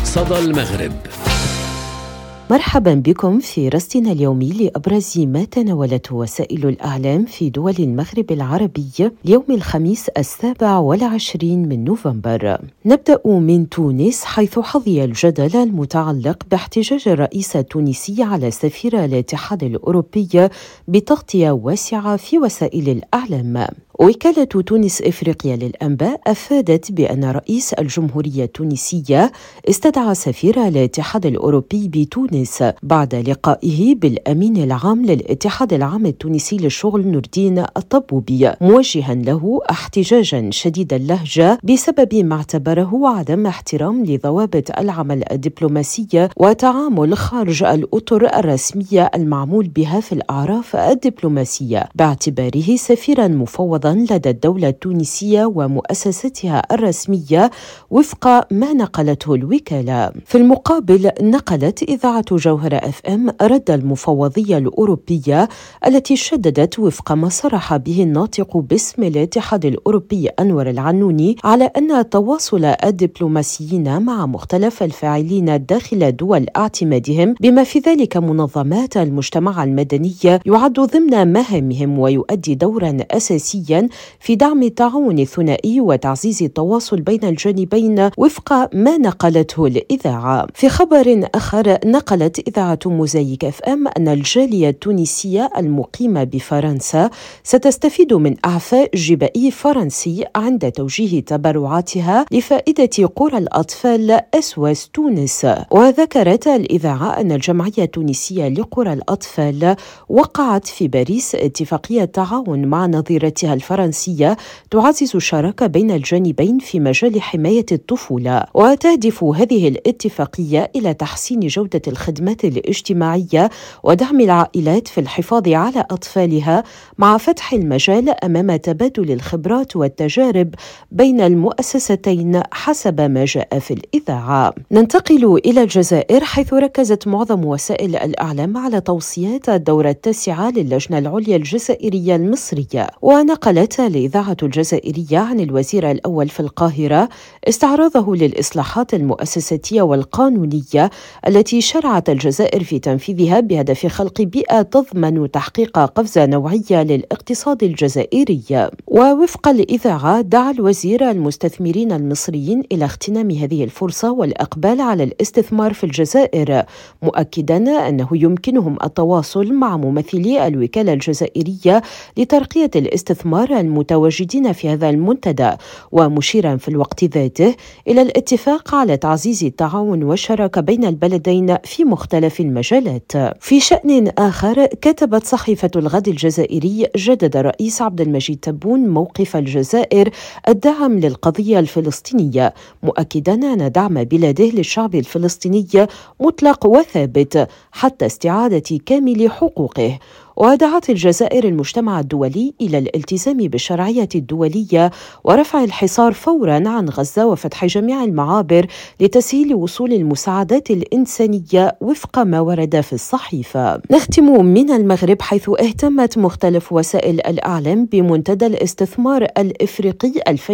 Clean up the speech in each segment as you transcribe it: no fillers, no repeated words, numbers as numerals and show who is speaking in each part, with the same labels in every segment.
Speaker 1: صدى المغرب.
Speaker 2: مرحبا بكم في رصدنا اليومي لأبرز ما تناولته وسائل الإعلام في دول المغرب العربي اليوم الخميس 27 من نوفمبر. نبدأ من تونس، حيث حظي الجدل المتعلق باحتجاج الرئيس التونسي على سفير الاتحاد الأوروبي بتغطية واسعة في وسائل الإعلام. وكالة تونس إفريقيا للأنباء أفادت بأن رئيس الجمهورية التونسية استدعى سفير الاتحاد الأوروبي بتونس بعد لقائه بالأمين العام للاتحاد العام التونسي للشغل نور الدين الطبوبي، موجها له احتجاجا شديد اللهجة بسبب ما اعتبره عدم احترام لضوابط العمل الدبلوماسي وتعامل خارج الأطر الرسمية المعمول بها في الأعراف الدبلوماسية، باعتباره سفيرا مفوضا لدى الدولة التونسية ومؤسستها الرسمية وفق ما نقلته الوكالة. في المقابل، نقلت إذاعة جوهرة FM رد المفوضية الأوروبية التي شددت وفق ما صرح به الناطق باسم الاتحاد الأوروبي أنور العنوني على أن التواصل الدبلوماسيين مع مختلف الفاعلين داخل دول اعتمادهم بما في ذلك منظمات المجتمع المدني يعد ضمن مهامهم ويؤدي دورا أساسيا في دعم التعاون الثنائي وتعزيز التواصل بين الجانبين وفق ما نقلته الإذاعة. في خبر آخر، نقلت إذاعة موزايك FM أن الجالية التونسية المقيمة بفرنسا ستستفيد من إعفاء جبائي فرنسي عند توجيه تبرعاتها لفائدة قرى الأطفال SOS تونس. وذكرت الإذاعة أن الجمعية التونسية لقرى الأطفال وقعت في باريس اتفاقية تعاون مع نظيرتها الفرنسية تعزز الشراكة بين الجانبين في مجال حماية الطفولة، وتهدف هذه الاتفاقية إلى تحسين جودة الخدمات الاجتماعية ودعم العائلات في الحفاظ على أطفالها، مع فتح المجال أمام تبادل الخبرات والتجارب بين المؤسستين حسب ما جاء في الإذاعة. ننتقل إلى الجزائر، حيث ركزت معظم وسائل الإعلام على توصيات الدورة التاسعة للجنة العليا الجزائرية المصرية. ونقلت الإذاعة الجزائرية عن الوزير الأول في القاهرة استعراضه للإصلاحات المؤسساتية والقانونية التي شرعت الجزائر في تنفيذها بهدف خلق بيئة تضمن تحقيق قفزة نوعية للاقتصاد الجزائري. ووفق الإذاعة، دعا الوزير المستثمرين المصريين إلى اغتنام هذه الفرصة والإقبال على الاستثمار في الجزائر، مؤكدا أنه يمكنهم التواصل مع ممثلي الوكالة الجزائرية لترقية الاستثمار المتواجدين في هذا المنتدى، ومشيرا في الوقت ذاته إلى الاتفاق على تعزيز التعاون والشراكة بين البلدين في مختلف المجالات. في شأن آخر، كتبت صحيفة الغد الجزائري: جدد الرئيس عبد المجيد تبون موقف الجزائر الداعم للقضية الفلسطينية، مؤكدا أن دعم بلاده للشعب الفلسطيني مطلق وثابت حتى استعادة كامل حقوقه. ودعت الجزائر المجتمع الدولي إلى الالتزام بالشرعية الدولية ورفع الحصار فورا عن غزة وفتح جميع المعابر لتسهيل وصول المساعدات الإنسانية وفق ما ورد في الصحيفة. نختم من المغرب، حيث اهتمت مختلف وسائل الإعلام بمنتدى الاستثمار الإفريقي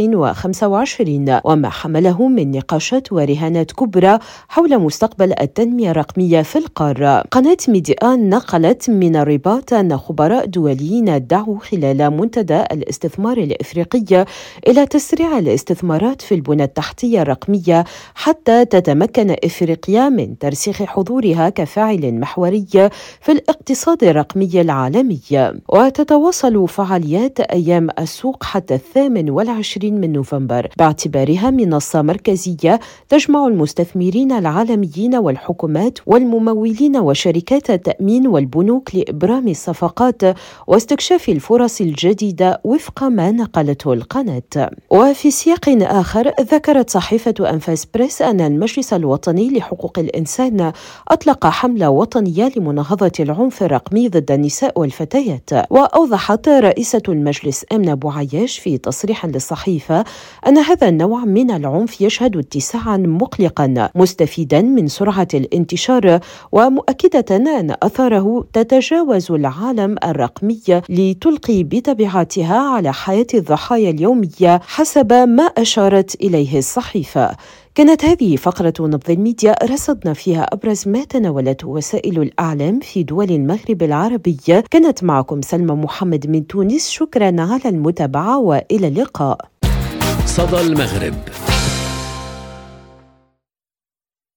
Speaker 2: 2025 وما حمله من نقاشات ورهانات كبرى حول مستقبل التنمية الرقمية في القارة. قناة ميديان نقلت من الرباط أن خبراء دوليين دعوا خلال منتدى الاستثمار الإفريقي إلى تسريع الاستثمارات في البنى التحتية الرقمية حتى تتمكن إفريقيا من ترسيخ حضورها كفاعل محوري في الاقتصاد الرقمي العالمي. وتتواصل فعاليات أيام السوق حتى 28 من نوفمبر باعتبارها منصة مركزية تجمع المستثمرين العالميين والحكومات والممولين وشركات التأمين والبنوك لإبرام الصفقات واستكشاف الفرص الجديدة وفق ما نقلته القناة. وفي سياق آخر، ذكرت صحيفة أنفاس بريس أن المجلس الوطني لحقوق الإنسان أطلق حملة وطنية لمناهضة العنف الرقمي ضد النساء والفتيات. وأوضحت رئيسة المجلس آمنة بوعياش في تصريح للصحيفة أن هذا النوع من العنف يشهد اتساعا مقلقا مستفيدا من سرعة الانتشار، ومؤكدة أن أثاره تتجاوز العالم الرقمي لتلقي بتبعاتها على حياة الضحايا اليومية حسب ما أشارت إليه الصحيفة. كانت هذه فقرة نبض الميديا رصدنا فيها أبرز ما تناولته وسائل الإعلام في دول المغرب العربي. كانت معكم سلمى محمد من تونس، شكرا على المتابعة وإلى اللقاء.
Speaker 1: صدى المغرب.